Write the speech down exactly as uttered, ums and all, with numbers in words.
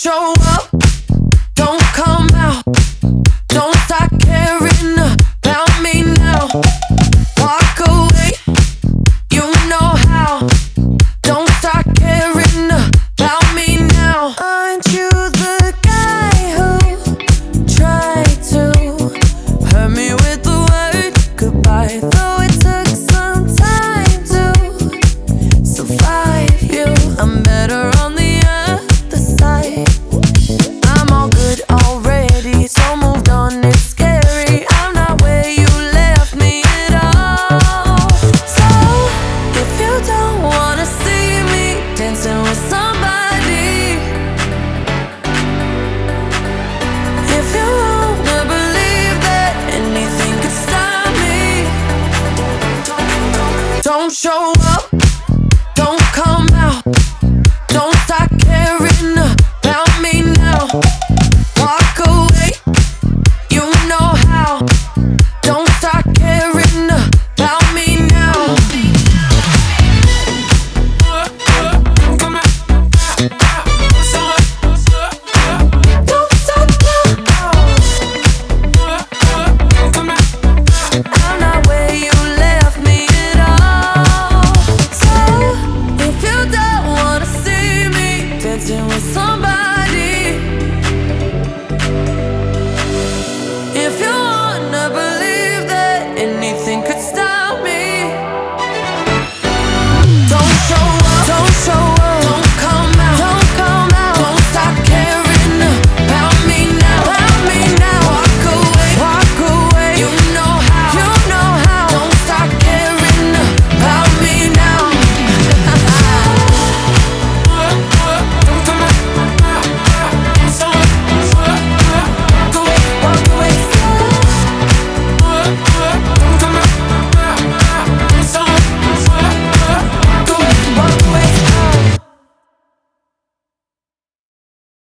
show up, don't come out, don't start caring about me now. Walk away, you know how, don't start caring about me now. Aren't you the guy who tried to hurt me with the word goodbye? Though it took some time to survive you, I'm better on the other side. I'm all good already, so moved on, it's scary. I'm not where you left me at all. So, if you don't wanna see me dancing with somebody, if you wanna believe that anything could stop me, don't show up, don't come out, don't start caring about me now. Walk away, you know how, don't start caring about me now. Don't stop now. I'm not where you left me at all. So, if you don't wanna see me dancing with somebody,